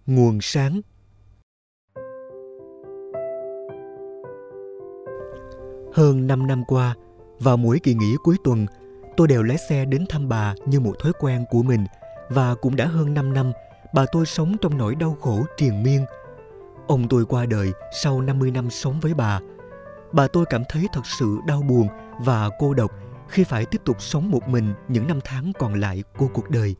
Nguồn sáng. Hơn 5 năm qua, vào mỗi kỳ nghỉ cuối tuần, tôi đều lái xe đến thăm bà như một thói quen của mình, và cũng đã hơn 5 năm, bà tôi sống trong nỗi đau khổ triền miên. Ông tôi qua đời sau 50 năm sống với bà. Bà tôi cảm thấy thật sự đau buồn và cô độc khi phải tiếp tục sống một mình những năm tháng còn lại của cuộc đời.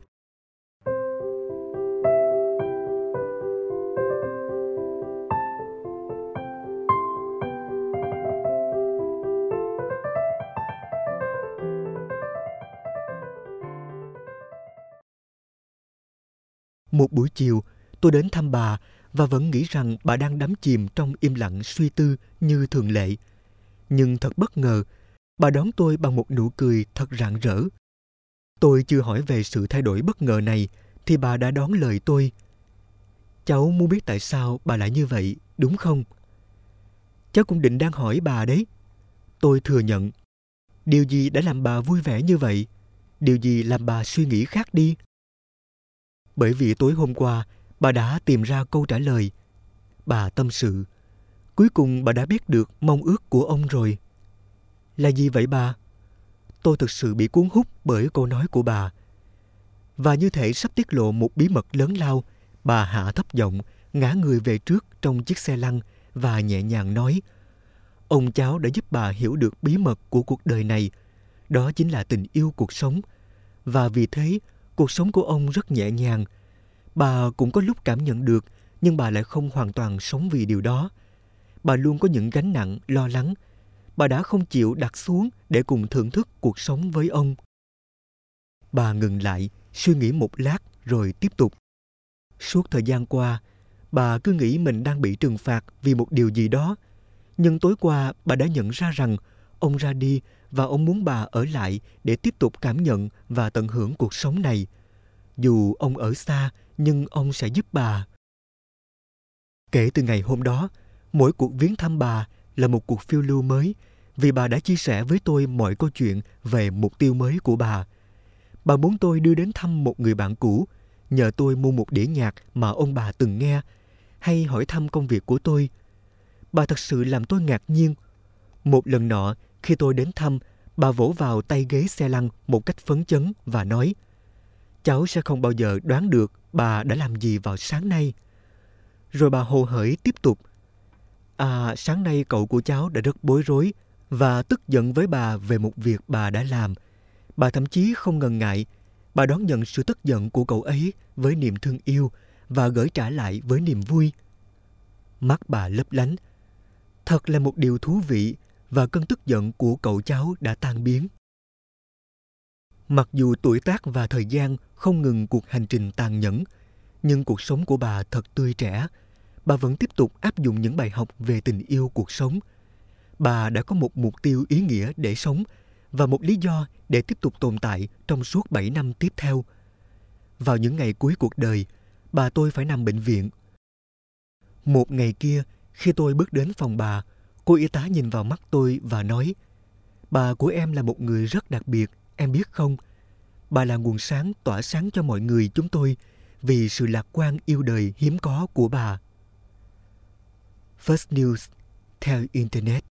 Một buổi chiều, tôi đến thăm bà và vẫn nghĩ rằng bà đang đắm chìm trong im lặng suy tư như thường lệ. Nhưng thật bất ngờ, bà đón tôi bằng một nụ cười thật rạng rỡ. Tôi chưa hỏi về sự thay đổi bất ngờ này thì bà đã đón lời tôi. Cháu muốn biết tại sao bà lại như vậy, đúng không? Cháu cũng định đang hỏi bà đấy. Tôi thừa nhận. Điều gì đã làm bà vui vẻ như vậy? Điều gì làm bà suy nghĩ khác đi? Bởi vì tối hôm qua, bà đã tìm ra câu trả lời. Bà tâm sự. Cuối cùng bà đã biết được mong ước của ông rồi. Là gì vậy bà? Tôi thực sự bị cuốn hút bởi câu nói của bà. Và như thể sắp tiết lộ một bí mật lớn lao, bà hạ thấp giọng, ngả người về trước trong chiếc xe lăn và nhẹ nhàng nói: ông cháu đã giúp bà hiểu được bí mật của cuộc đời này. Đó chính là tình yêu cuộc sống. Và vì thế, cuộc sống của ông rất nhẹ nhàng. Bà cũng có lúc cảm nhận được, nhưng bà lại không hoàn toàn sống vì điều đó. Bà luôn có những gánh nặng, lo lắng. Bà đã không chịu đặt xuống để cùng thưởng thức cuộc sống với ông. Bà ngừng lại, suy nghĩ một lát rồi tiếp tục. Suốt thời gian qua, bà cứ nghĩ mình đang bị trừng phạt vì một điều gì đó. Nhưng tối qua bà đã nhận ra rằng ông ra đi và ông muốn bà ở lại để tiếp tục cảm nhận và tận hưởng cuộc sống này. Dù ông ở xa, nhưng ông sẽ giúp bà. Kể từ ngày hôm đó, mỗi cuộc viếng thăm bà là một cuộc phiêu lưu mới, vì bà đã chia sẻ với tôi mọi câu chuyện về mục tiêu mới của bà. Bà muốn tôi đưa đến thăm một người bạn cũ, nhờ tôi mua một đĩa nhạc mà ông bà từng nghe, hay hỏi thăm công việc của tôi. Bà thật sự làm tôi ngạc nhiên. Một lần nọ, khi tôi đến thăm, bà vỗ vào tay ghế xe lăn một cách phấn chấn và nói: cháu sẽ không bao giờ đoán được bà đã làm gì vào sáng nay. Rồi bà hồ hởi tiếp tục: sáng nay cậu của cháu đã rất bối rối và tức giận với bà về một việc bà đã làm. Bà thậm chí không ngần ngại. Bà đón nhận sự tức giận của cậu ấy với niềm thương yêu và gửi trả lại với niềm vui. Mắt bà lấp lánh. Thật là một điều thú vị, và cơn tức giận của cậu cháu đã tan biến. Mặc dù tuổi tác và thời gian không ngừng cuộc hành trình tàn nhẫn, nhưng cuộc sống của bà thật tươi trẻ. Bà vẫn tiếp tục áp dụng những bài học về tình yêu cuộc sống. Bà đã có một mục tiêu ý nghĩa để sống và một lý do để tiếp tục tồn tại trong suốt 7 năm tiếp theo. Vào những ngày cuối cuộc đời, bà tôi phải nằm bệnh viện. Một ngày kia, khi tôi bước đến phòng bà, cô y tá nhìn vào mắt tôi và nói: bà của em là một người rất đặc biệt, em biết không? Bà là nguồn sáng tỏa sáng cho mọi người chúng tôi vì sự lạc quan yêu đời hiếm có của bà. First News theo Internet.